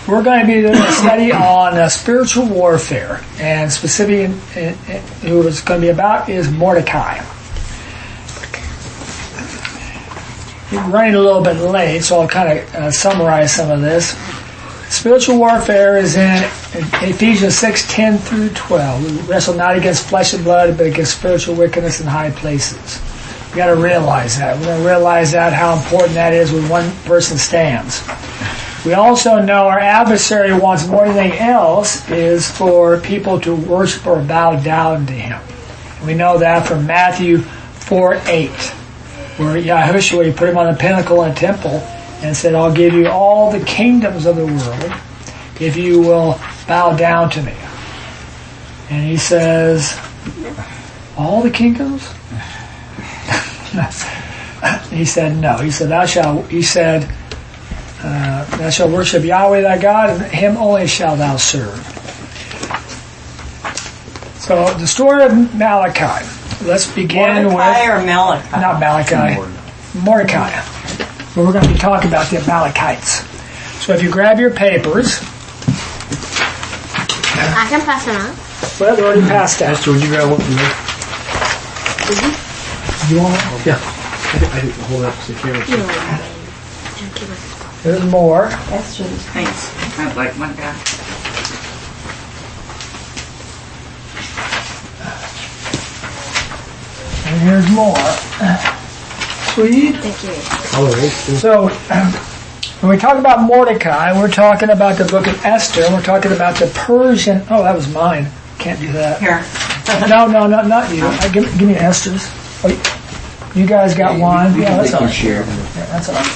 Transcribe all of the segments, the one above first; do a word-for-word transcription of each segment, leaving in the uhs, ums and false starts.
we're going to be doing a study on uh, spiritual warfare, and specifically in, in, in, who it's going to be about is Mordecai. We're running a little bit late, so I'll kind of uh, summarize some of this. Spiritual warfare is in Ephesians six, ten through twelve. We wrestle not against flesh and blood, but against spiritual wickedness in high places. We got to realize that. We're going to realize that, how important that is when one person stands. We also know our adversary wants more than anything else is for people to worship or bow down to him. And we know that from Matthew four, eight, where Yahushua, he put him on the pinnacle in the temple and said, I'll give you all the kingdoms of the world if you will bow down to me. And he says, all the kingdoms? He said, no. He said, thou shalt, he said, uh, thou shalt worship Yahweh thy God, and him only shalt thou serve. So, the story of Malachi. Let's begin Mordecai with... or Malachi? Not Malachi. Mordecai. But we're going to be talking about the Amalekites. So if you grab your papers... I can pass them out. Well, they're already passed out. Esther, would you grab one from me? Mm-hmm. You want one? Yeah. I didn't, I didn't hold it up to the camera. There's more. Esther's. Thanks. I'd like one guy. And here's more. Sweet. Thank you. All right. So, um, when we talk about Mordecai, we're talking about the book of Esther, and we're talking about the Persian... Oh, that was mine. Can't do that. Here. No, no, no, not you. Uh, give, give me Esther's. Oh, you guys got one? Yeah, that's all right. Share. Yeah, that's all right.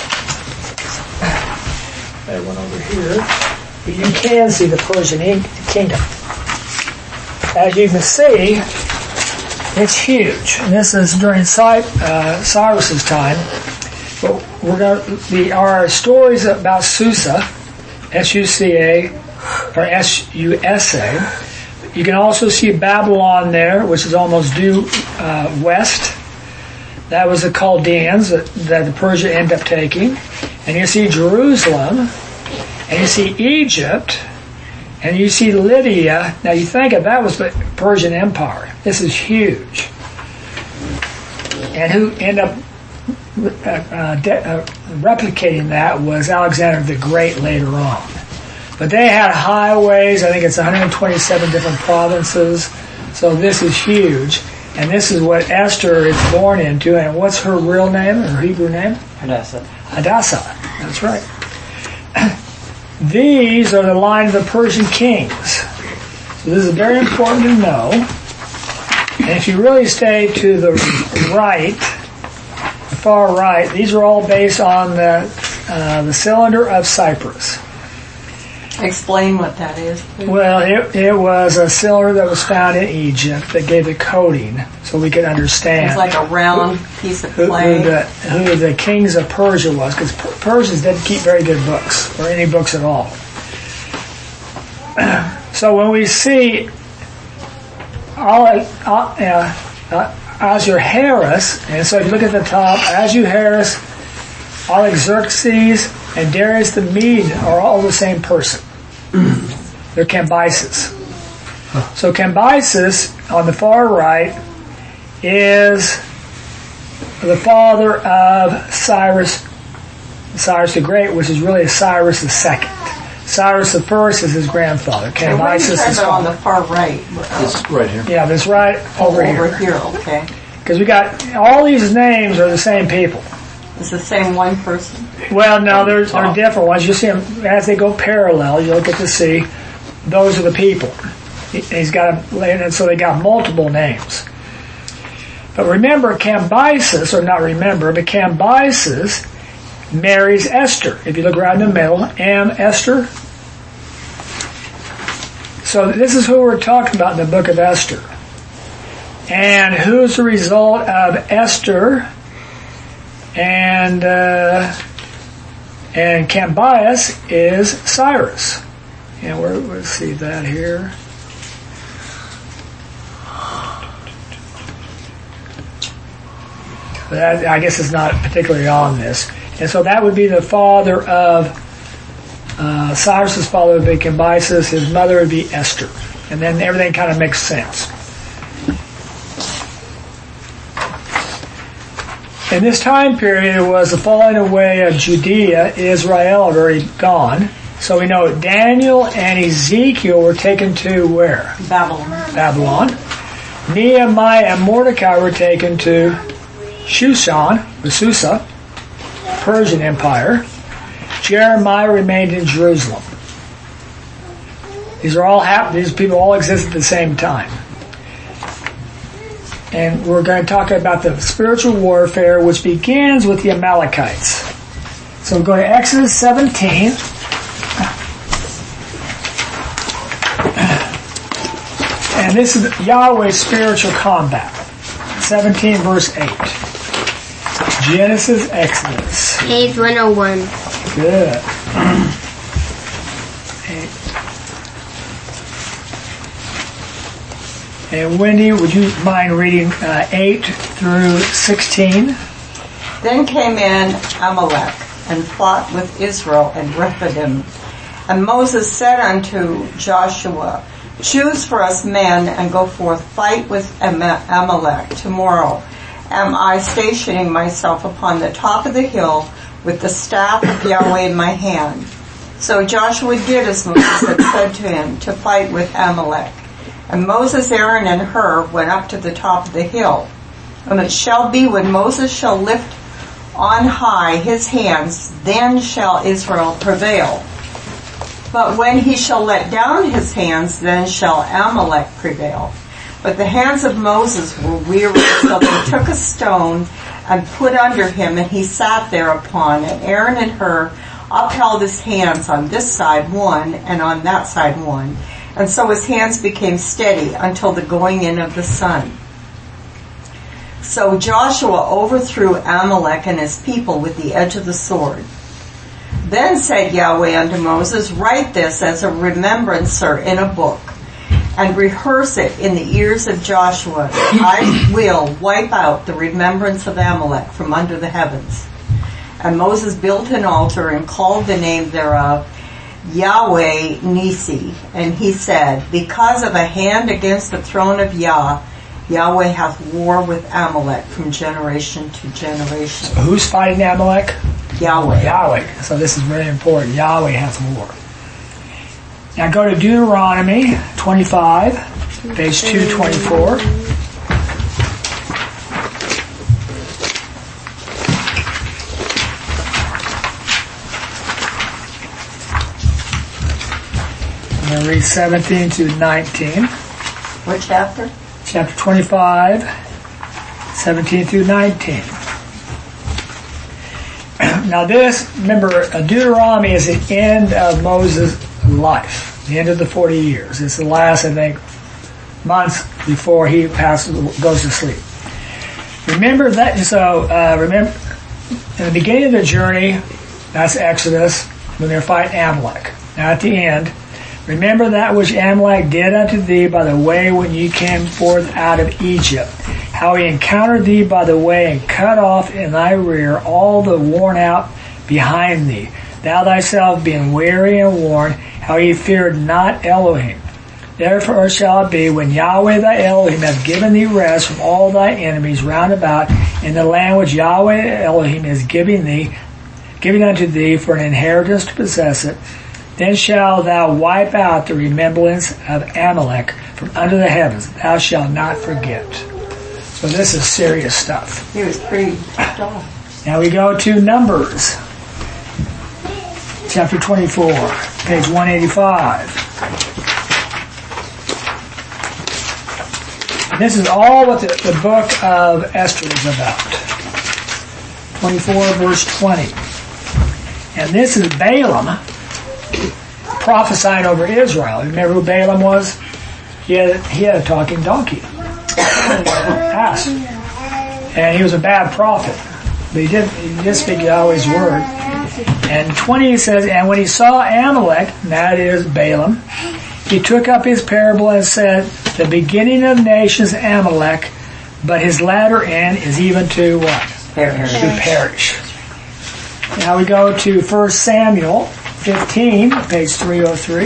That one over here. But you can see the Persian kingdom. As you can see, it's huge. And this is during Cy- uh, Cyrus's time. But we're going to be our stories about Susa, S U C A, or S U S A. You can also see Babylon there, which is almost due uh, west. That was the Chaldeans that, that the Persia ended up taking. And you see Jerusalem, and you see Egypt, and you see Lydia. Now you think of that was the Persian Empire. This is huge. And who ended up uh, uh, de- uh, replicating that was Alexander the Great later on. But they had highways. I think it's one hundred twenty-seven different provinces. So this is huge. And this is what Esther is born into. And what's her real name, her Hebrew name? Hadassah. Hadassah. That's right. These are the line of the Persian kings. So this is very important to know. And if you really stay to the right, the far right, these are all based on the uh, the cylinder of Cyprus. Explain what that is, please. Well, it, it was a cylinder that was found in Egypt that gave it coating, so we could understand. It's like a round piece of who, clay. who, the, who the kings of Persia was, because Persians didn't keep very good books, or any books at all. So when we see uh, uh, Ahasuerus, and so if you look at the top, Ahasuerus, Artaxerxes, and Darius the Mede are all the same person. They're Cambyses. So Cambyses, on the far right, is the father of Cyrus, Cyrus the Great, which is really Cyrus the Second. Cyrus the First is his grandfather. Cambyses is on the far right. It's right here. Yeah, that's right over, over here. Over here, okay. Because we got all these names are the same people. It's the same one person? Well, no, there's there are different ones. You see them as they go parallel. You'll get to see those are the people. He's got a, so they got multiple names. But remember, Cambyses, or not remember, but Cambyses marries Esther. If you look right in the middle, Am Esther. So this is who we're talking about in the book of Esther. And who's the result of Esther and uh, and Cambyses is Cyrus. And we're, let's see that here. That, I guess it's not particularly on this. And so that would be the father of Uh, Cyrus's father would be Cambyses, his mother would be Esther. And then everything kind of makes sense. In this time period, it was the falling away of Judea, Israel had already gone. So we know Daniel and Ezekiel were taken to where? Babylon. Babylon. Nehemiah and Mordecai were taken to Shushan, the Susa, Persian Empire. Jeremiah remained in Jerusalem. These are all hap- These people all exist at the same time. And we're going to talk about the spiritual warfare, which begins with the Amalekites. So we'll go to Exodus seventeen. And this is Yahweh's spiritual combat. seventeen verse eight. Genesis, Exodus. Page one oh one. Good. And Wendy, would you mind reading uh, eight through sixteen? Then came in Amalek and fought with Israel and Rephidim. And Moses said unto Joshua, choose for us men and go forth, fight with Am- Amalek. Tomorrow am I stationing myself upon the top of the hill with the staff of Yahweh in my hand. So Joshua did as Moses had said to him, to fight with Amalek. And Moses, Aaron, and Hur went up to the top of the hill. And it shall be when Moses shall lift on high his hands, then shall Israel prevail. But when he shall let down his hands, then shall Amalek prevail. But the hands of Moses were weary, so they took a stone and put under him, and he sat thereupon. And Aaron and Hur upheld his hands on this side one, and on that side one. And so his hands became steady until the going in of the sun. So Joshua overthrew Amalek and his people with the edge of the sword. Then said Yahweh unto Moses, write this as a remembrancer in a book, and rehearse it in the ears of Joshua. I will wipe out the remembrance of Amalek from under the heavens. And Moses built an altar and called the name thereof Yahweh Nisi. And he said, because of a hand against the throne of Yah, Yahweh hath war with Amalek from generation to generation. So who's fighting Amalek? Yahweh. Yahweh. So this is very important. Yahweh has war. Now go to Deuteronomy twenty-five, page two twenty-four. I'm going to read seventeen to nineteen. What chapter? Chapter twenty-five, seventeen through nineteen. Now this, remember, Deuteronomy is the end of Moses' life, the end of the forty years. It's the last, I think, months before he passes, goes to sleep. Remember that, so, uh, remember, in the beginning of the journey, that's Exodus, when they're fighting Amalek. Now at the end, remember that which Amalek did unto thee by the way when ye came forth out of Egypt, how he encountered thee by the way and cut off in thy rear all the worn out behind thee, thou thyself being weary and worn, how he feared not Elohim. Therefore shall it be when Yahweh thy Elohim hath given thee rest from all thy enemies round about in the land which Yahweh Elohim is giving thee, giving unto thee for an inheritance to possess it, then shalt thou wipe out the remembrance of Amalek from under the heavens. Thou shalt not forget. So this is serious stuff. He was pretty tough. Now we go to Numbers, chapter twenty-four, page one eighty-five. This is all what the, the book of Esther is about. twenty-four, verse twenty. And this is Balaam prophesying over Israel. Remember who Balaam was? He had, he had a talking donkey. Ass. And he was a bad prophet. But he did, he did speak Yahweh's word. And twenty says, and when he saw Amalek, that is Balaam, he took up his parable and said, the beginning of nations Amalek, but his latter end is even to what? Perish. To perish. Now we go to First Samuel, fifteen, page three oh three.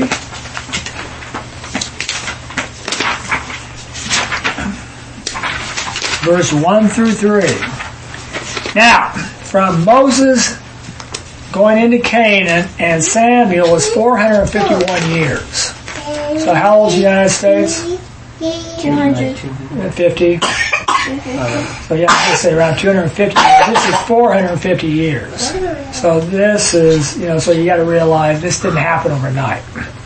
Verse one through three. Now, from Moses going into Canaan and Samuel was four hundred fifty-one years. So how old is the United States? two hundred. fifty. So yeah, I would say around two hundred fifty. This is four hundred fifty years. So this is, you know, so you got to realize this didn't happen overnight.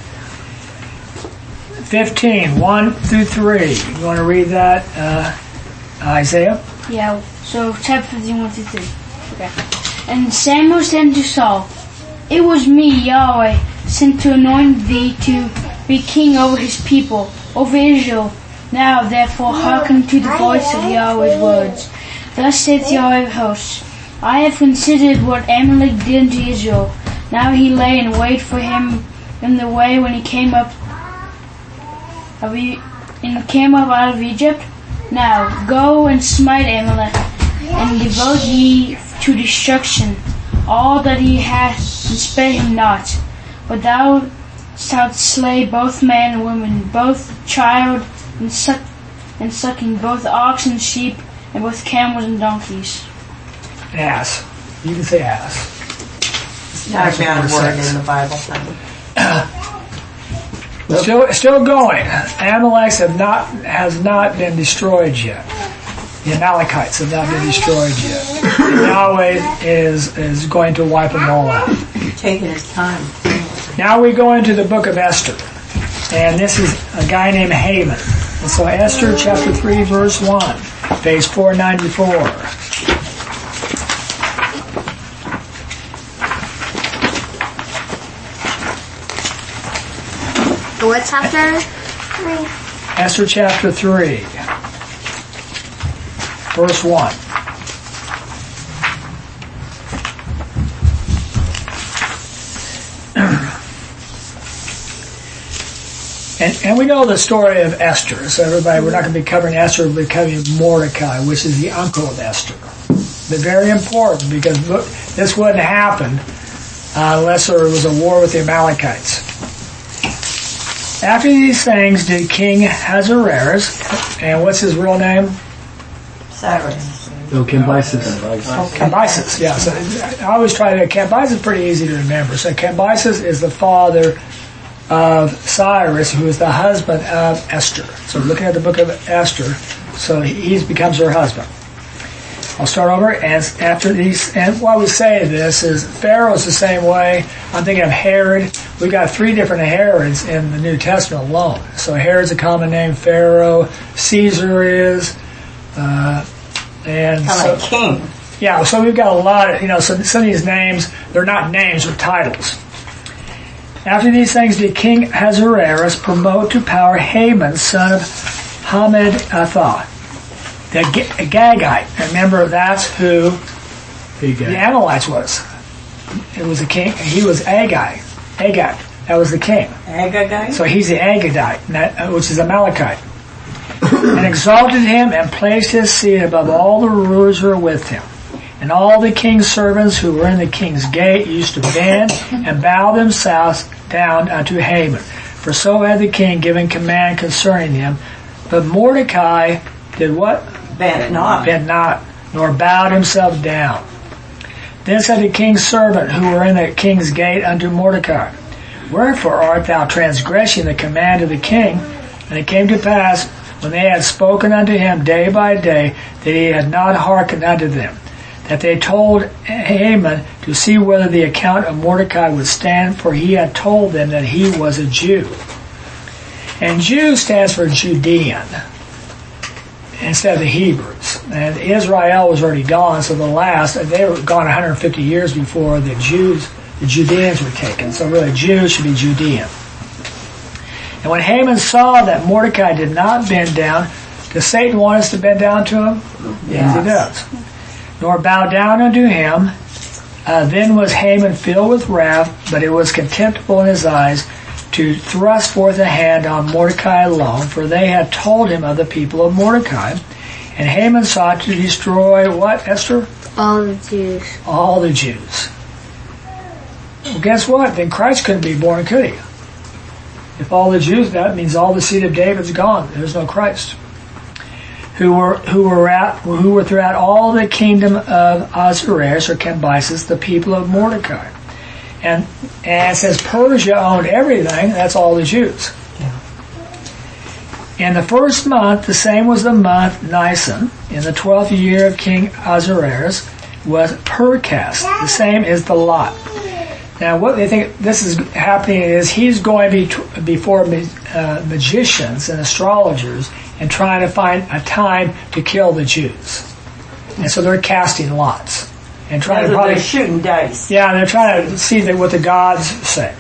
fifteen, one through three. You want to read that, uh, Isaiah? Yeah, so chapter fifteen, one through three. Okay. And Samuel said to Saul, "It was me, Yahweh, sent to anoint thee to be king over his people, over Israel. Now therefore hearken to the voice of Yahweh's words. Thus saith Yahweh of hosts, I have considered what Amalek did unto Israel. Now he lay in wait for him in the way when he came up of e- and came up out of Egypt. Now go and smite Amalek, and devote ye to destruction all that he hath, and spare him not. But thou shalt slay both man and woman, both child and suck and sucking, both ox and sheep, and both camels and donkeys." Ass. You can say ass. Not a bad word in the Bible. Still, still going. Amalek have not has not been destroyed yet. The Amalekites have not been destroyed yet. Yahweh is is going to wipe them all out. Taking his time. Now we go into the book of Esther, and this is a guy named Haman. And so Esther chapter three, verse one, page four ninety-four. What chapter? Esther chapter three, verse one. And, and we know the story of Esther. So everybody, we're not going to be covering Esther, we'll be covering Mordecai, which is the uncle of Esther. But very important, because look, this wouldn't happen uh, unless there was a war with the Amalekites. After these things did King Ahasuerus, and what's his real name? Cyrus. No, Cambyses. Cambyses, yeah. So I always try to, Cambyses is pretty easy to remember. So Cambyses is the father of Cyrus, who is the husband of Esther. So looking at the book of Esther, so he becomes her husband. I'll start over. As after these, and why we say this is Pharaoh's the same way. I'm thinking of Herod. We've got three different Herods in the New Testament alone. So Herod's a common name. Pharaoh, Caesar is, uh, and Kind so, of like king. yeah. So we've got a lot of, you know, some some of these names, they're not names, they're titles. After these things did King Ahasuerus promote to power Haman, son of Hammedatha, the Agagite. Remember, that's who the Amalekites was. It was a king. He was Agag. Agag. That was the king. Agagite? So he's the Agagite, which is Amalekite. And exalted him and placed his seat above all the rulers who were with him. And all the king's servants who were in the king's gate used to bend and bow themselves down unto Haman. For so had the king given command concerning him. But Mordecai did what? Bent not. Bent not, nor bowed himself down. Then said the king's servant who were in the king's gate unto Mordecai, Wherefore art thou transgressing the command of the king? And it came to pass, when they had spoken unto him day by day, that he had not hearkened unto them, that they told Haman to see whether the account of Mordecai would stand, for he had told them that he was a Jew. And Jew stands for Judean instead of the Hebrews. And Israel was already gone, so the last, they were gone one hundred fifty years before the Jews, the Judeans were taken. So really Jews should be Judean. And when Haman saw that Mordecai did not bend down, does Satan want us to bend down to him? Yes, he does. Nor bow down unto him. Uh, then was Haman filled with wrath, but it was contemptible in his eyes to thrust forth a hand on Mordecai alone, for they had told him of the people of Mordecai. And Haman sought to destroy what, Esther? All the Jews. All the Jews. Well, guess what? Then Christ couldn't be born, could he? If all the Jews, that means all the seed of David's gone. There's no Christ. Who were who were at who were throughout all the kingdom of Ahasuerus or Cambyses, the people of Mordecai, and and it says Persia owned everything. That's all the Jews. Yeah. In the first month, the same was the month Nisan. In the twelfth year of King Ahasuerus was Percas. The same is the lot. Now, what they think this is happening is he's going be before uh, magicians and astrologers and trying to find a time to kill the Jews. And so they're casting lots and trying to probably they're shooting dice. Yeah, they're trying to see that what the gods say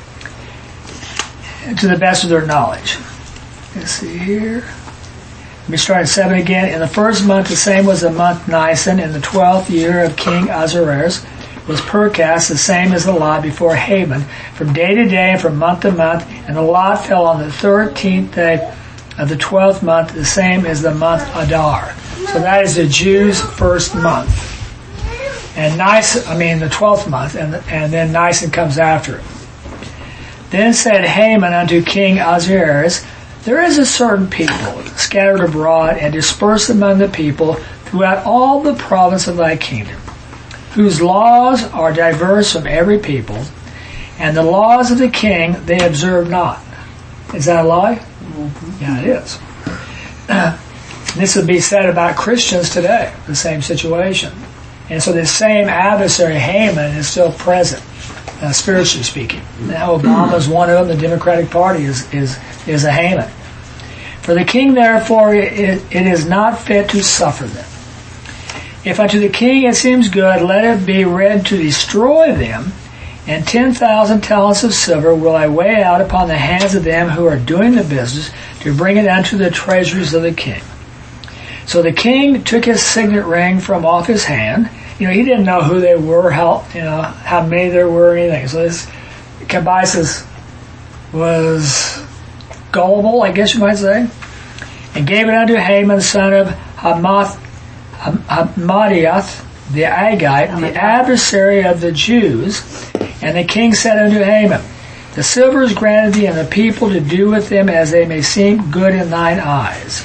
to the best of their knowledge. Let's see here. Let me start at seven again. In the first month, the same was the month Nisan. In the twelfth year of King Ahasuerus was Percas, the same as the lot before Haman, from day to day and from month to month. And the lot fell on the thirteenth day of the twelfth month, the same as the month Adar. So that is the Jews' first month. And Nisan, I mean the twelfth month, and and then Nisan comes after it. Then said Haman unto King Ahasuerus, there is a certain people scattered abroad and dispersed among the people throughout all the province of thy kingdom, whose laws are diverse from every people, and the laws of the king they observe not. Is that a lie? Mm-hmm. Yeah, it is. Uh, this would be said about Christians today, the same situation. And so this same adversary, Haman, is still present, uh, spiritually speaking. Now Obama's one of them. The Democratic Party is, is, is a Haman. For the king, therefore, it, it is not fit to suffer them. If unto the king it seems good, let it be read to destroy them, and ten thousand talents of silver will I weigh out upon the hands of them who are doing the business, to bring it unto the treasuries of the king. So the king took his signet ring from off his hand. You know, he didn't know who they were, how you know how many there were, or anything. So this Cambyses was gullible, I guess you might say, and gave it unto Haman, son of Hamath, Hamadiath, the Agite, the adversary of the Jews. And the king said unto Haman, the silver is granted thee, and the people to do with them as they may seem good in thine eyes.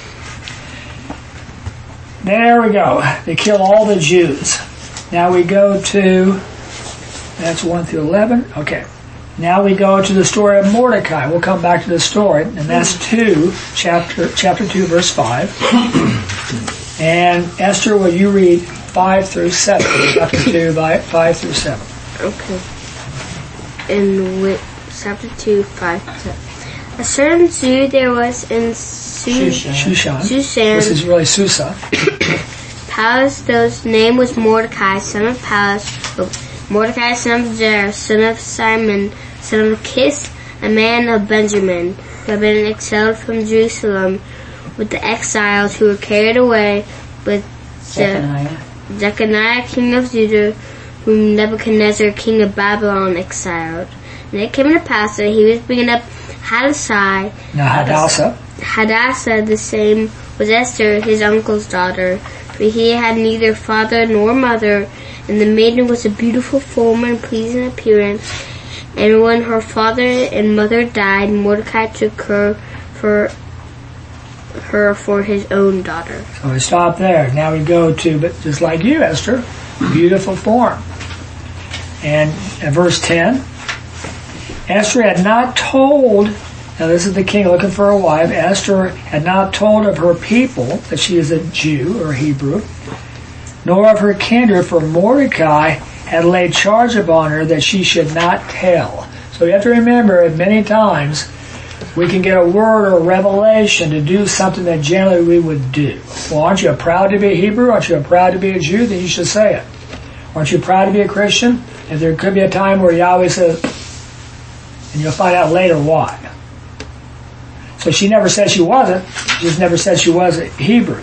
There we go. They kill all the Jews. Now we go to, that's one through eleven. Okay. Now we go to the story of Mordecai. We'll come back to the story, and that's two, chapter chapter two, verse five. And Esther, will you read five through seven? Chapter two, five through seven. Okay. In with chapter two, five to seven. A certain Jew there was in Su- Shushan. Shushan. This is really Susa. Pallas, whose name was Mordecai, son of Pallas, Mordecai, son of Zer, son of Simon, son of Kish, a man of Benjamin, who had been exiled from Jerusalem with the exiles who were carried away with Jeconiah. Jeconiah, king of Judah, whom Nebuchadnezzar, king of Babylon, exiled. And it came to pass that he was bringing up Hadassah. Now Hadassah. Hadassah, the same, was Esther, his uncle's daughter, for he had neither father nor mother, and the maiden was a beautiful form and pleasing appearance. And when her father and mother died, Mordecai took her for her for his own daughter. So we stop there. Now we go to, but just like you, Esther, beautiful form. And at verse ten, Esther had not told, now this is the king looking for a wife, Esther had not told of her people that she is a Jew or Hebrew, nor of her kindred, for Mordecai had laid charge upon her that she should not tell. So you have to remember that many times we can get a word or a revelation to do something that generally we would do. Well, aren't you proud to be a Hebrew? Aren't you proud to be a Jew? Then you should say it. Aren't you proud to be a Christian? And there could be a time where Yahweh says, and you'll find out later why. So she never said she wasn't. She just never said she was a Hebrew.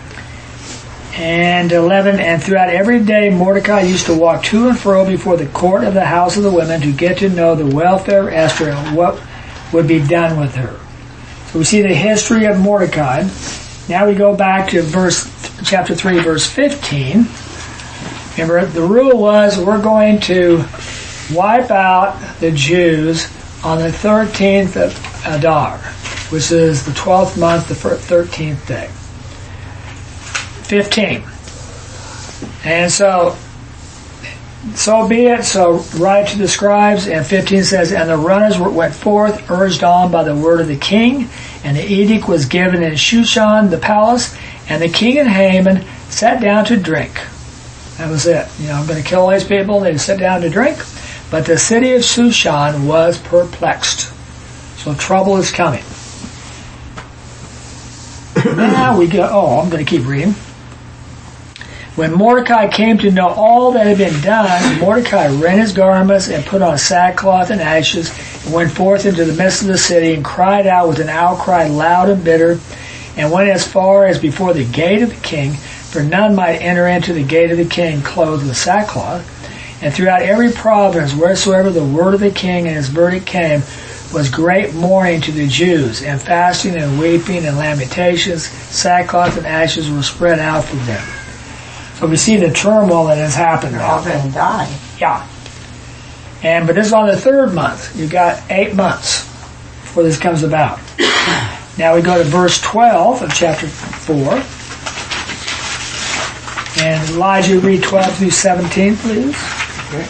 And eleven, and throughout every day Mordecai used to walk to and fro before the court of the house of the women to get to know the welfare of Esther and what would be done with her. So we see the history of Mordecai. Now we go back to verse, chapter three, verse fifteen. Remember, the rule was we're going to wipe out the Jews on the thirteenth of Adar, which is the twelfth month, the thirteenth day. fifteen. And so, so be it, so write to the scribes, and fifteen says, and the runners went forth, urged on by the word of the king, and the edict was given in Shushan, the palace, and the king and Haman sat down to drink. That was it. You know, I'm going to kill all these people, they sit down to drink. But the city of Shushan was perplexed. So trouble is coming. Now we go, oh, I'm going to keep reading. When Mordecai came to know all that had been done, Mordecai rent his garments and put on sackcloth and ashes, and went forth into the midst of the city and cried out with an outcry loud and bitter, and went as far as before the gate of the king, for none might enter into the gate of the king clothed with sackcloth. And throughout every province, wheresoever the word of the king and his verdict came, was great mourning to the Jews, and fasting and weeping and lamentations, sackcloth and ashes were spread out for them. So we see the turmoil that has happened. They're all going to die. Yeah. And but this is on the third month. You've got eight months before this comes about. Now we go to verse twelve of chapter four. And Elijah, read twelve through seventeen, please. Okay.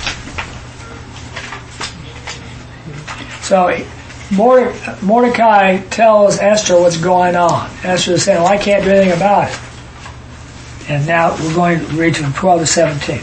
So Mordecai tells Esther what's going on. Esther is saying, well, I can't do anything about it. And now we're going to read from twelve to seventeen.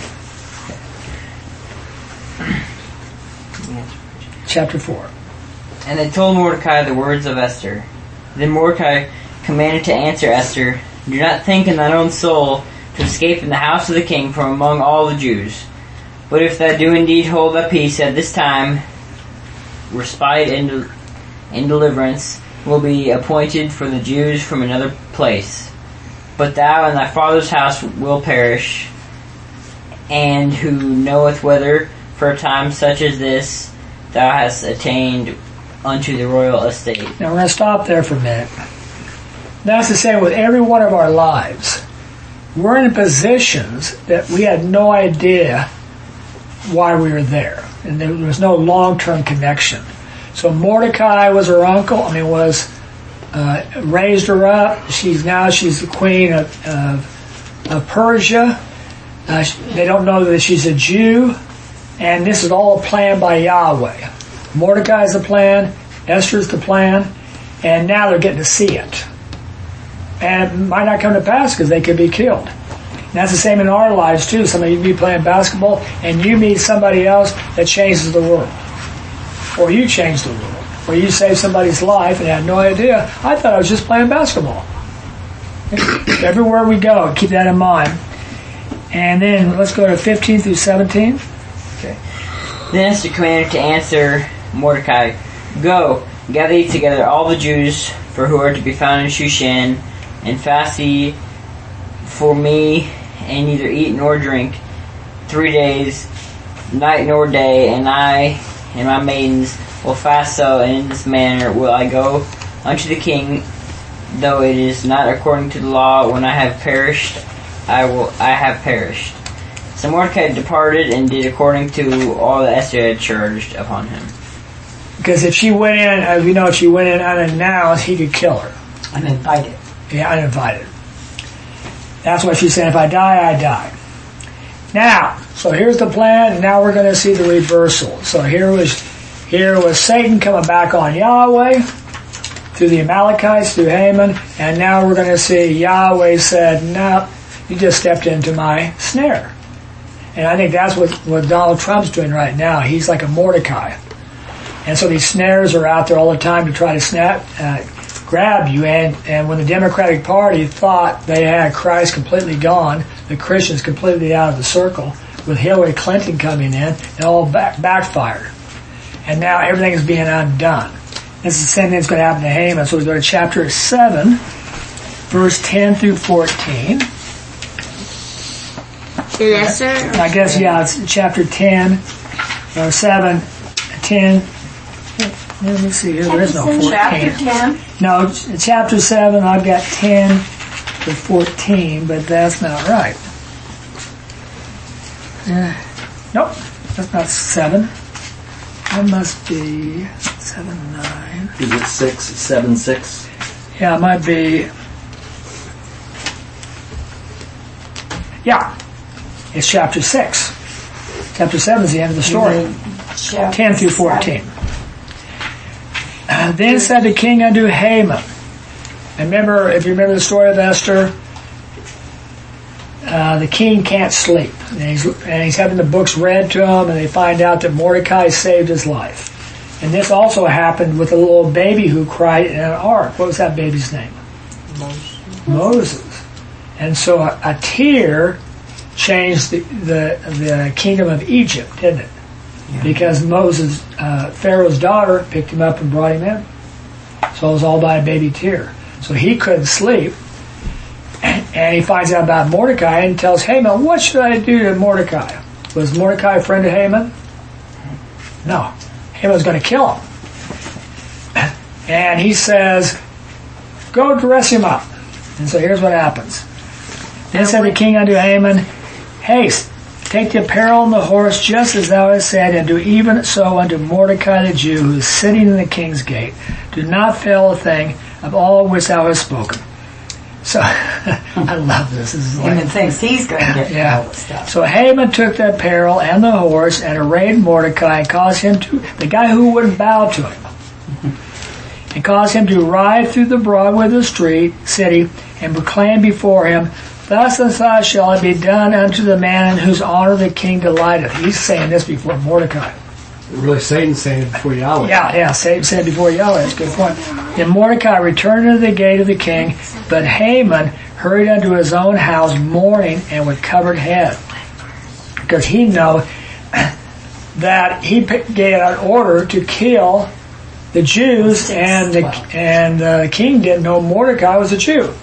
Chapter four. And they told Mordecai the words of Esther. Then Mordecai commanded to answer Esther, do not think in thine own soul to escape in the house of the king from among all the Jews. But if thou do indeed hold thy peace at this time, respite and, and deliverance will be appointed for the Jews from another place. But thou and thy father's house will perish, and who knoweth whether for a time such as this thou hast attained unto the royal estate. Now we're going to stop there for a minute. That's the same with every one of our lives. We're in positions that we had no idea why we were there, and there was no long-term connection. So Mordecai was her uncle. I mean, was uh, raised her up. She's now she's the queen of, of, of Persia. Uh, they don't know that she's a Jew, and this is all planned by Yahweh. Mordecai's the plan, Esther's the plan, and now they're getting to see it. And it might not come to pass because they could be killed. And that's the same in our lives too. Some of you be playing basketball and you meet somebody else that changes the world. Or you change the world. Or you save somebody's life and had no idea. I thought I was just playing basketball. Everywhere we go, keep that in mind. And then let's go to fifteen through seventeen. Okay. Then Esther commanded to answer Mordecai, go, gather ye together all the Jews for who are to be found in Shushan, and fast ye for me, and neither eat nor drink three days, night nor day, and I and my maidens will fast so, and in this manner will I go unto the king, though it is not according to the law. When I have perished, I will I have perished. So Mordecai departed and did according to all that Esther had charged upon him. Because if she went in, as we know, if she went in unannounced, he could kill her. Uninvited. Yeah, uninvited. That's what she's saying. If I die, I die. Now, so here's the plan, and now we're going to see the reversal. So here was, here was Satan coming back on Yahweh through the Amalekites, through Haman, and now we're going to see Yahweh said, no, you just stepped into my snare. And I think that's what, what Donald Trump's doing right now. He's like a Mordecai. And so these snares are out there all the time to try to snap, uh, grab you. And, and when the Democratic Party thought they had Christ completely gone, the Christians completely out of the circle, with Hillary Clinton coming in, it all back, backfired. And now everything is being undone. This is the same thing that's going to happen to Haman. So we go to chapter seven, verse ten through fourteen. In Esther? I guess, yeah, it's chapter ten, or seven, ten. Let me see here, there is no fourteen. Chapter ten? No, ch- chapter seven, I've got ten to fourteen, but that's not right. Uh, nope. That's not seven. That must be seven, nine. Is it six, seven, six? Yeah, it might be. Yeah, it's chapter six. Chapter seven is the end of the story. ten through fourteen. Uh, then said the king unto Haman. And remember, if you remember the story of Esther, uh, the king can't sleep. And he's, and he's having the books read to him, and they find out that Mordecai saved his life. And this also happened with a little baby who cried in an ark. What was that baby's name? Moses. Moses. And so a, a tear changed the, the, the kingdom of Egypt, didn't it? Yeah. Because Moses, uh, Pharaoh's daughter, picked him up and brought him in. So it was all by a baby tear. So he couldn't sleep. And he finds out about Mordecai and tells Haman, what should I do to Mordecai? Was Mordecai a friend of Haman? No. Haman was going to kill him. And he says, go dress him up. And so here's what happens. Then said the king unto Haman, haste, take the apparel and the horse just as thou hast said, and do even so unto Mordecai the Jew, who is sitting in the king's gate. Do not fail a thing of all which thou hast spoken. So, I love this. This is like, Haman thinks he's going to get yeah. all the stuff. So Haman took the apparel and the horse and arrayed Mordecai and caused him to, the guy who wouldn't bow to him, and caused him to ride through the Broadway of the street, city, and proclaim before him, thus and thus shall it be done unto the man in whose honor the king delighteth. He's saying this before Mordecai. Really, Satan's saying it before Yahweh. Yeah, yeah, Satan said before Yahweh. That's a good point. Then Mordecai returned to the gate of the king, but Haman hurried unto his own house mourning and with covered head. Because he knew that he gave an order to kill the Jews, and the, and the king didn't know Mordecai was a Jew.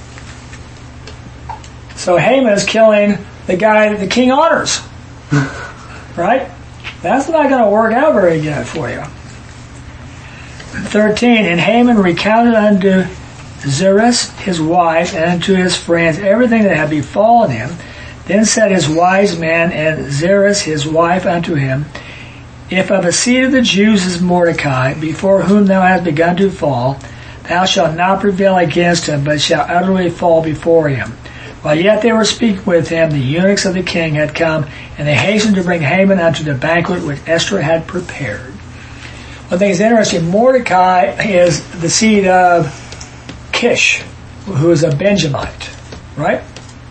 So Haman is killing the guy that the king honors. Right? That's not going to work out very good for you. thirteen, and Haman recounted unto Zeresh his wife and unto his friends everything that had befallen him. Then said his wise men and Zeresh his wife unto him, if of a seed of the Jews is Mordecai, before whom thou hast begun to fall, thou shalt not prevail against him, but shalt utterly fall before him. While yet they were speaking with him, the eunuchs of the king had come, and they hastened to bring Haman unto the banquet which Esther had prepared. One thing is interesting, Mordecai is the seed of Kish, who is a Benjamite, right?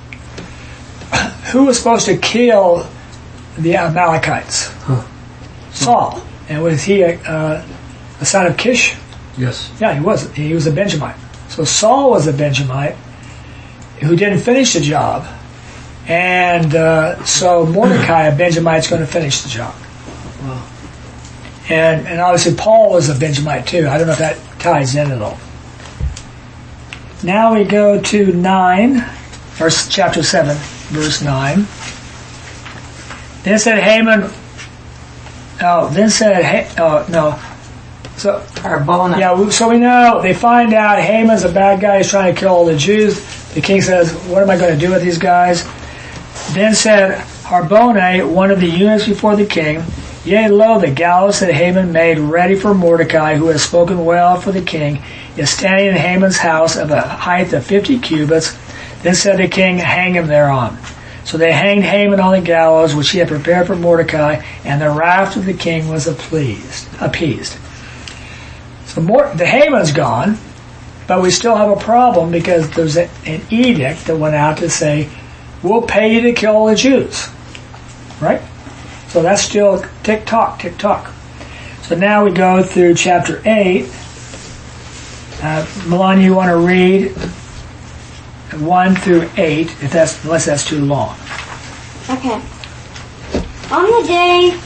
Who was supposed to kill the Amalekites? Huh. Saul. And was he a, uh, a son of Kish? Yes. Yeah, he was. He was a Benjamite. So Saul was a Benjamite who didn't finish the job. And uh, so Mordecai, a Benjamite, is going to finish the job. Wow. And, and obviously Paul was a Benjamite too. I don't know if that ties in at all. Now we go to nine, or chapter seven, verse nine. Then said Haman, oh, then said, oh, no. So, Harbona. Yeah, so we know, they find out Haman's a bad guy, he's trying to kill all the Jews. The king says, what am I going to do with these guys? Then said Harbona, one of the eunuchs before the king, yea, lo, the gallows that Haman made ready for Mordecai, who has spoken well for the king, is standing in Haman's house of a height of fifty cubits. Then said the king, hang him thereon. So they hanged Haman on the gallows, which he had prepared for Mordecai, and the wrath of the king was appeased. appeased. So more, the Haman's gone, but we still have a problem because there's a, an edict that went out to say, we'll pay you to kill all the Jews. Right? So that's still tick-tock, tick-tock. So now we go through chapter eight. Uh, Melania, you want to read one through eight, if that's unless that's too long. Okay. On the day,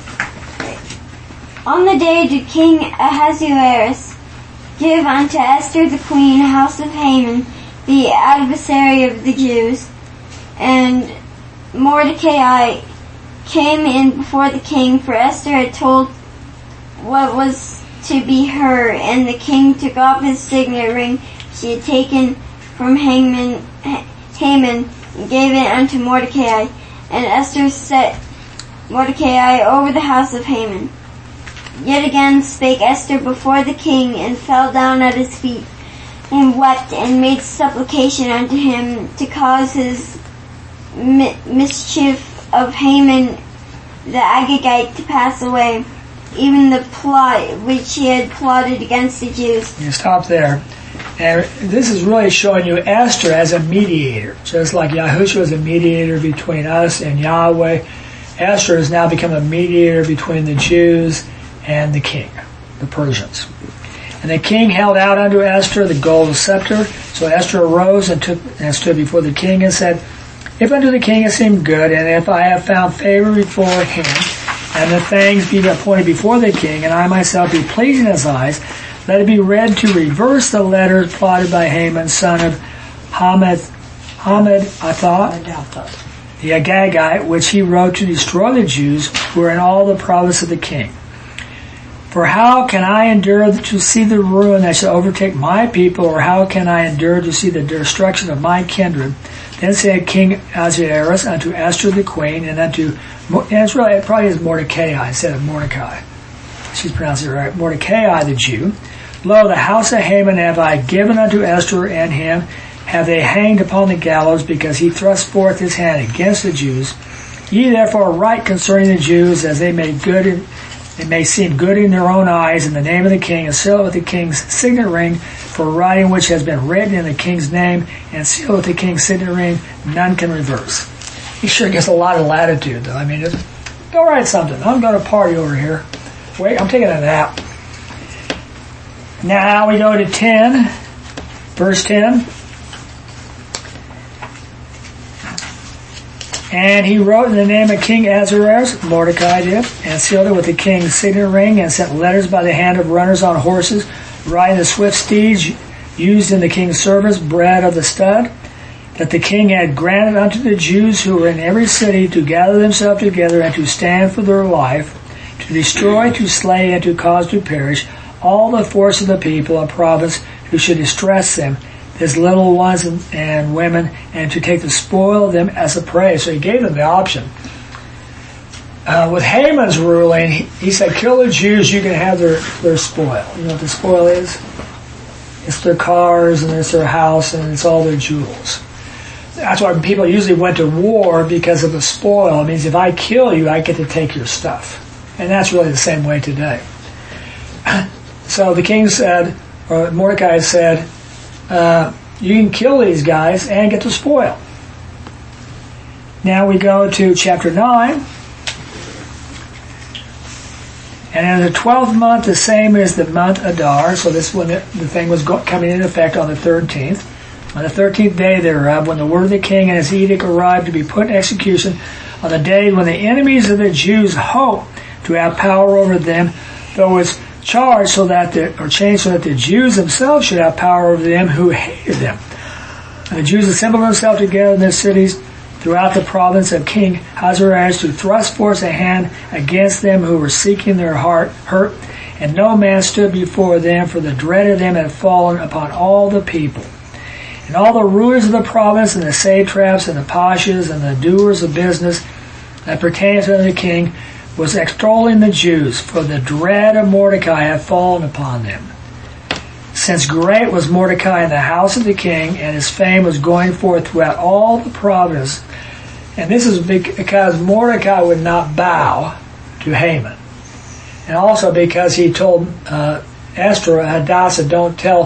on the day did King Ahasuerus give unto Esther the queen, house of Haman, the adversary of the Jews, and Mordecai came in before the king, for Esther had told what was to be her, and the king took off his signet ring she had taken from Haman, Haman and gave it unto Mordecai. And Esther set Mordecai over the house of Haman. Yet again spake Esther before the king, and fell down at his feet, and wept, and made supplication unto him to cause his mi- mischief of Haman the Agagite to pass away, even the plot which he had plotted against the Jews. You stop there. And this is really showing you Esther as a mediator. Just like Yahushua was a mediator between us and Yahweh, Esther has now become a mediator between the Jews and the king, the Persians. And the king held out unto Esther the gold scepter. So Esther arose and took and stood before the king and said, If unto the king it seem good, and if I have found favor before him, and the things be appointed before the king, and I myself be pleasing in his eyes, let it be read to reverse the letter plotted by Haman, son of Hamad, Hamad Athah, the Agagite, which he wrote to destroy the Jews who are in all the province of the king. For how can I endure to see the ruin that shall overtake my people, or how can I endure to see the destruction of my kindred? Then said King Ahasuerus unto Esther the queen, and unto, and it's really, it probably is Mordecai instead of Mordecai. She's pronounced it right. Mordecai the Jew. Lo, the house of Haman have I given unto Esther and him, have they hanged upon the gallows, because he thrust forth his hand against the Jews. Ye therefore write concerning the Jews, as they may good in, it may seem good in their own eyes, in the name of the king, and seal it with the king's signet ring, for writing which has been written in the king's name, and seal with the king's signet ring, none can reverse. He sure gets a lot of latitude, though. I mean, just, go write something. I'm going to party over here. Wait, I'm taking a nap. Now we go to ten, verse ten. And he wrote in the name of King Ahasuerus, Mordecai did, and sealed it with the king's signet ring, and sent letters by the hand of runners on horses, riding the swift steeds used in the king's service, bred of the stud, that the king had granted unto the Jews who were in every city to gather themselves together and to stand for their life, to destroy, to slay, and to cause to perish all the force of the people and province who should distress them, his little ones and, and women, and to take the spoil of them as a prey. So he gave them the option. Uh, with Haman's ruling, he, he said, kill the Jews, you can have their, their spoil. You know what the spoil is? It's their cars, and it's their house, and it's all their jewels. That's why people usually went to war, because of the spoil. It means if I kill you, I get to take your stuff. And that's really the same way today. So the king said, or Mordecai said, uh, you can kill these guys and get the spoil. Now we go to chapter nine. And in the twelfth month, the same as the month Adar, so this when the, the thing was go, coming into effect on the thirteenth. On the thirteenth day thereof, when the word of the king and his edict arrived to be put in execution, on the day when the enemies of the Jews hoped to have power over them, though it's charged so that the, or changed so that the Jews themselves should have power over them who hated them. And the Jews assembled themselves together in their cities throughout the province of King Ahasuerus to thrust forth a hand against them who were seeking their heart hurt, and no man stood before them, for the dread of them had fallen upon all the people. And all the rulers of the province, and the satraps, and the pashas, and the doers of business that pertains unto the king, was extolling the Jews, for the dread of Mordecai had fallen upon them. Since great was Mordecai in the house of the king, and his fame was going forth throughout all the province. And this is because Mordecai would not bow to Haman. And also because he told uh, Esther, Hadassah, don't tell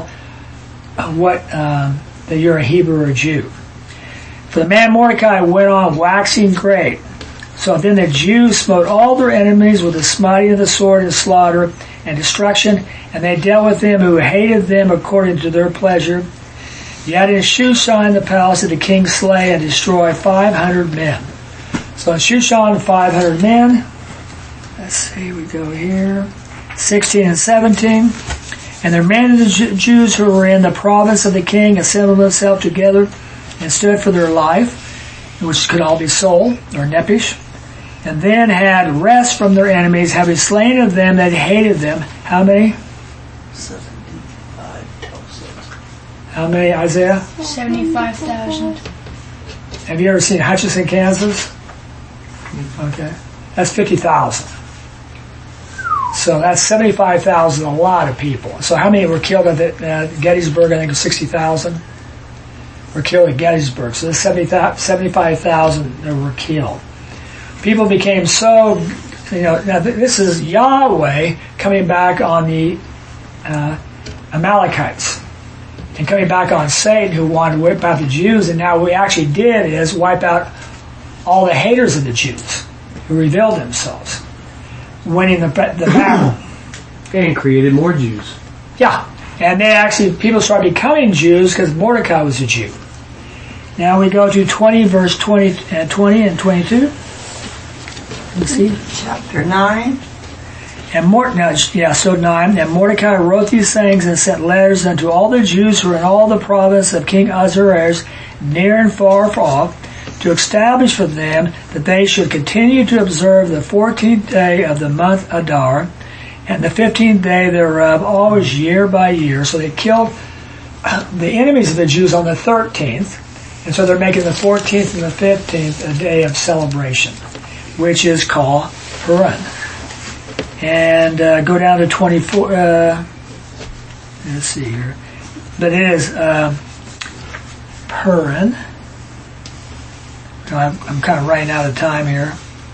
what uh, that you're a Hebrew or a Jew. For the man Mordecai went on waxing great. So then the Jews smote all their enemies with the smiting of the sword and slaughter and destruction, and they dealt with them who hated them according to their pleasure. Yet in Shushan the palace did the king slay and destroy five hundred men. So in Shushan, five hundred men. Let's see, we go here. sixteen and seventeen. And the remainder of the Jews who were in the province of the king assembled themselves together and stood for their life, which could all be Sol or Nepish, and then had rest from their enemies, having slain of them that hated them. How many? seventy-five tells How many, Isaiah? seventy-five thousand. Have you ever seen Hutchinson, Kansas? Okay. That's fifty thousand. So that's seventy-five thousand, a lot of people. So how many were killed at the, uh, Gettysburg? I think it was sixty thousand were killed at Gettysburg. So there's seventy-five thousand that were killed. People became so, you know, now this is Yahweh coming back on the uh, Amalekites and coming back on Satan, who wanted to wipe out the Jews. And now what we actually did is wipe out all the haters of the Jews who revealed themselves, winning the, the battle. And created more Jews. Yeah. And they actually, people started becoming Jews because Mordecai was a Jew. Now we go to twenty, verse twenty, uh, twenty and twenty-two. Let's see. Chapter nine. And Mord- now, yeah, so nine. And Mordecai wrote these things and sent letters unto all the Jews who were in all the province of King Ahasuerus, near and far off, to establish for them that they should continue to observe the fourteenth day of the month Adar, and the fifteenth day thereof, always year by year. So they killed the enemies of the Jews on the thirteenth, and so they're making the fourteenth and the fifteenth a day of celebration, which is called Purim. And uh, go down to twenty-four. Uh, let's see here. But it is uh, Purim. I'm, I'm kind of running out of time here.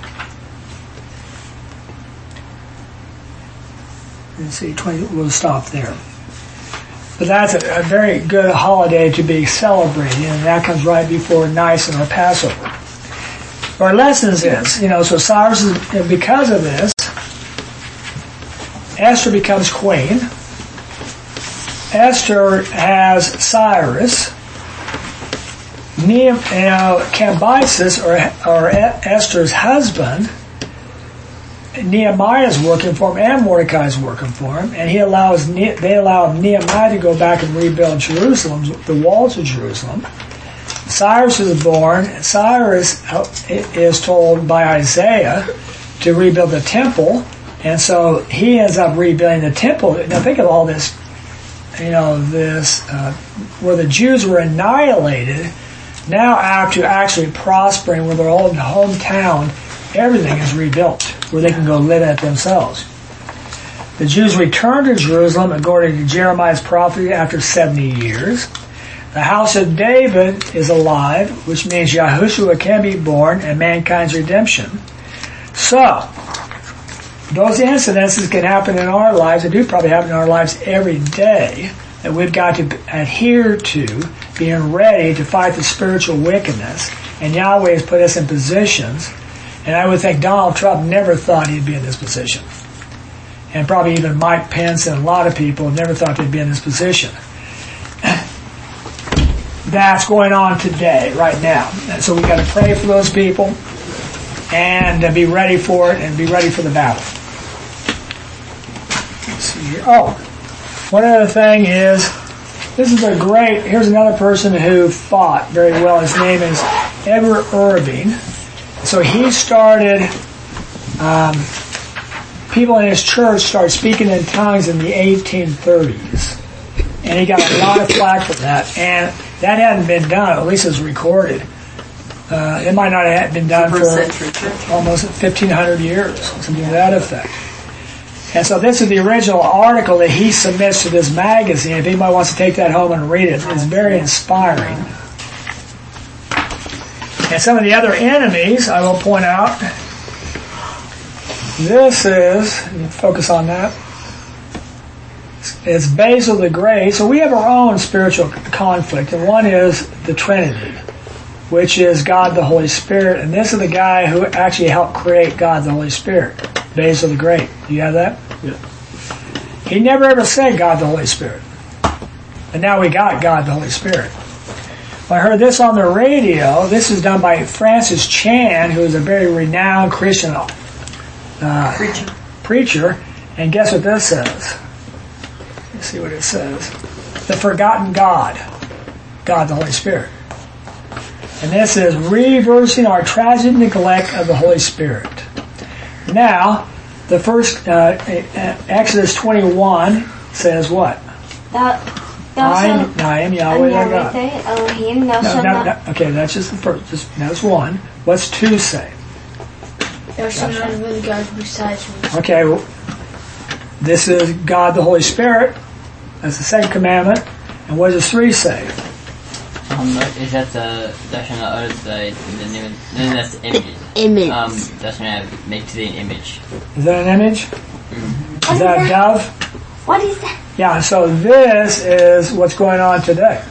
Let's see, twenty. We'll stop there. But that's a, a very good holiday to be celebrating, and that comes right before Nisan or Passover. Our lessons is, you know, so Cyrus is, because of this, Esther becomes queen. Esther has Cyrus. Nehem, you know, Cambyses, or, or Esther's husband, Nehemiah is working for him, and Mordecai is working for him, and he allows they allow Nehemiah to go back and rebuild Jerusalem, the walls of Jerusalem. Cyrus is born. Cyrus is told by Isaiah to rebuild the temple, and so he ends up rebuilding the temple. Now think of all this, you know, this uh, where the Jews were annihilated. Now, after actually prospering with their own hometown, everything is rebuilt where they can go live at themselves. The Jews return to Jerusalem according to Jeremiah's prophecy after seventy years. The house of David is alive, which means Yahushua can be born and mankind's redemption. So, those incidences can happen in our lives. They do probably happen in our lives every day, that we've got to adhere to, being ready to fight the spiritual wickedness. And Yahweh has put us in positions. And I would think Donald Trump never thought he'd be in this position. And probably even Mike Pence and a lot of people never thought they'd be in this position. That's going on today, right now. And so we've got to pray for those people and uh, be ready for it and be ready for the battle. Let's see here. Oh, one other thing is, this is a great, here's another person who fought very well. His name is Edward Irving. So he started, um, people in his church started speaking in tongues in the eighteen thirties. And he got a lot of flack for that. And that hadn't been done, at least it was recorded. Uh, it might not have been done for almost fifteen hundred years, something to that effect. And so this is the original article that he submits to this magazine. If anybody wants to take that home and read it, it's very inspiring. And some of the other enemies, I will point out, this is, focus on that, it's Basil the Great. So we have our own spiritual conflict, and one is the Trinity, which is God the Holy Spirit, and this is the guy who actually helped create God the Holy Spirit, Basil the Great. Do you have that? Yeah. He never ever said God the Holy Spirit. And now we got God the Holy Spirit. Well, I heard this on the radio. This is done by Francis Chan, who is a very renowned Christian uh, Preacher. preacher. And guess what this says? Let's see what it says. The forgotten God. God the Holy Spirit. And this is reversing our tragic neglect of the Holy Spirit. Now, the first, uh, Exodus twenty-one says what? Thou, thou I am, shalt I am Yahweh thy God. Elohim, thou No, shalt no, not. no, okay, that's just the first. Just, that's one. What's two say? There are some none of the gods besides me. Okay, well, this is God the Holy Spirit. That's the second commandment. And what does three say? Um, is that the thou shalt not utter the the name? No, that's the image. Image. Um, thou shalt not make to thee an image. Is that an image? What Is that a dove? What is that? Yeah, so this is what's going on today.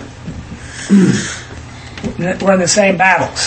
We're in the same battles.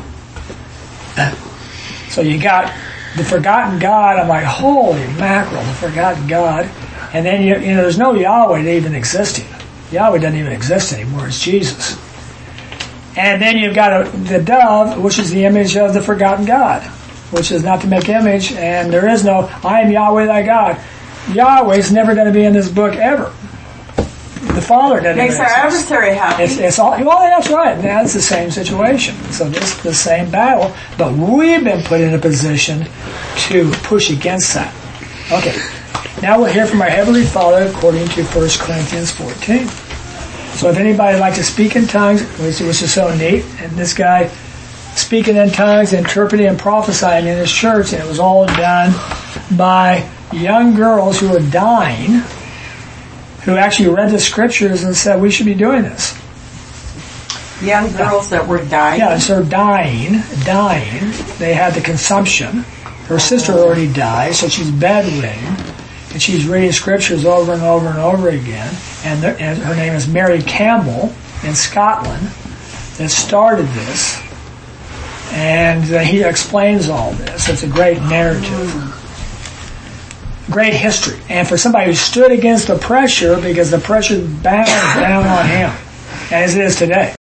So you got the forgotten God. I'm like, holy mackerel, the forgotten God. And then, you, you know, there's no Yahweh even existing. Yahweh doesn't even exist anymore. It's Jesus. And then you've got a, the dove, which is the image of the forgotten God, which is not to make image. And there is no, I am Yahweh thy God. Yahweh's never going to be in this book ever. The Father doesn't Makes even our exist. adversary happy. It's, it's all, well, that's right. That's the same situation. So this is the same battle, but we've been put in a position to push against that. Okay. Now we'll hear from our Heavenly Father according to First Corinthians fourteen. So if anybody would like to speak in tongues, which, which is so neat, and this guy speaking in tongues, interpreting and prophesying in his church, and it was all done by young girls who were dying, who actually read the scriptures and said, we should be doing this. Young girls that were dying. Yeah, so dying, dying. They had the consumption. Her sister already died, so she's bedridden, and she's reading scriptures over and over and over again. And, the, and her name is Mary Campbell in Scotland that started this. And uh, he explains all this. It's a great narrative. Great history. And for somebody who stood against the pressure, because the pressure bound down on him, as it is today.